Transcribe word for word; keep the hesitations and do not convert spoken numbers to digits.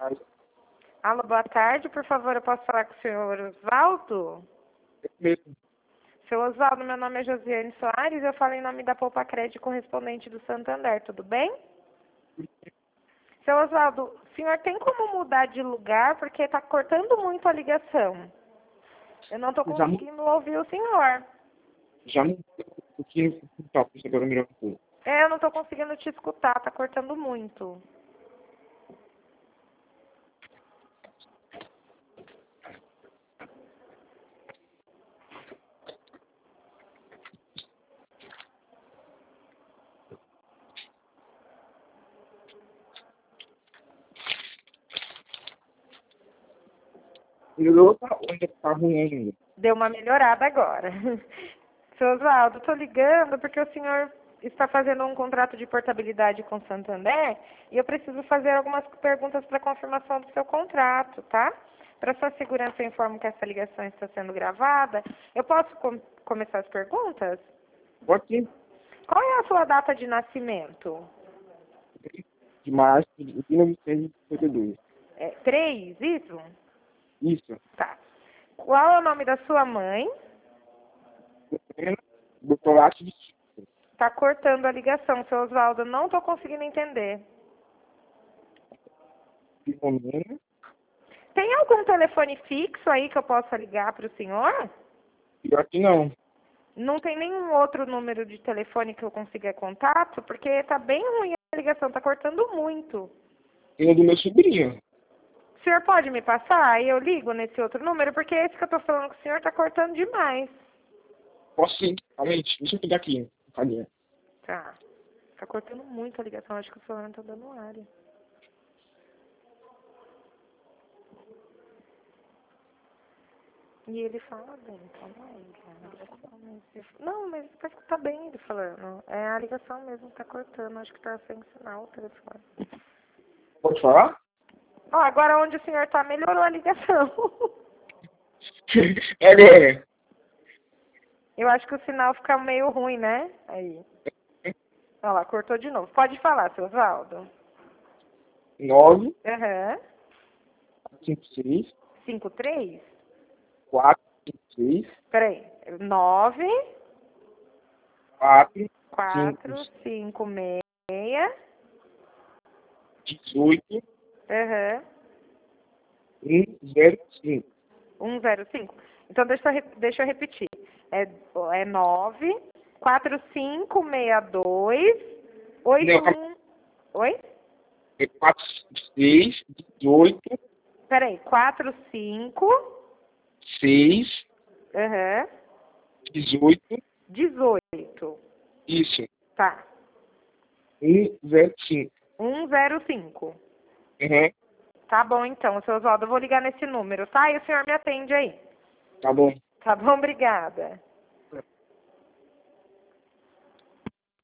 Alô, boa tarde. Por favor, eu posso falar com o senhor Osvaldo? Mesmo. Seu Osvaldo, meu nome é Josiane Soares. Eu falo em nome da Poupa Crédito correspondente do Santander. Tudo bem? Seu Osvaldo, o senhor tem como mudar de lugar? Porque está cortando muito a ligação. Eu não estou Já mu- conseguindo ouvir o senhor. Já mudou um pouquinho o top, isso agora melhor um pouco. É, eu não estou conseguindo te escutar. Está cortando muito. Melhorou, tá, ainda tá ruim ainda. Deu uma melhorada agora. Seu Osvaldo, estou ligando porque o senhor está fazendo um contrato de portabilidade com o Santander e eu preciso fazer algumas perguntas para confirmação do seu contrato, tá? Para sua segurança, eu informo que essa ligação está sendo gravada. Eu posso com começar as perguntas? Pode ir. Qual é a sua data de nascimento? De março de mil novecentos e cinquenta e dois. É, três, isso? Isso. Tá. Qual é o nome da sua mãe? Doutorado de Tá cortando a ligação, seu Osvaldo. Não estou conseguindo entender. Filomena. Tem algum telefone fixo aí que eu possa ligar para o senhor? Pior que não. Não tem nenhum outro número de telefone que eu consiga contato? Porque tá bem ruim a ligação, tá cortando muito. Tem o do meu sobrinho. O senhor pode me passar? Aí eu ligo nesse outro número, porque esse que eu tô falando com o senhor tá cortando demais. Posso sim, realmente. Deixa eu pegar aqui. Cadê? Tá. Tá cortando muito a ligação, acho que o celular não tá dando área. E ele fala bem, calma aí, cara. Não, mas tá, tá bem ele falando. É a ligação mesmo que tá cortando, acho que tá sem sinal o telefone. Pode falar? Ó, agora onde o senhor tá, melhorou a ligação. É, é. Eu acho que o sinal fica meio ruim, né? Aí. Olha lá, cortou de novo. Pode falar, seu Osvaldo. nove, Aham. cinco, seis, Cinco, três? quatro, cinco, seis, Peraí. Nove, quatro, quatro, cinco, cinco, meia. dezoito, Aham. um, zero, cinco. Um, zero, cinco. Então deixa eu, re- deixa eu repetir. É, é nove, quatro, cinco, meia, dois, oito, Não, calma. um. Oi? É quatro, seis, dezoito, Peraí. Quatro, cinco. seis, Aham. dezoito, Dezoito. isso, Tá. um, zero, cinco. Um, zero, cinco. Uhum, Tá bom, então, seu Oswaldo. Eu vou ligar nesse número, tá? E o senhor me atende aí. tá bom. Tá bom? Obrigada.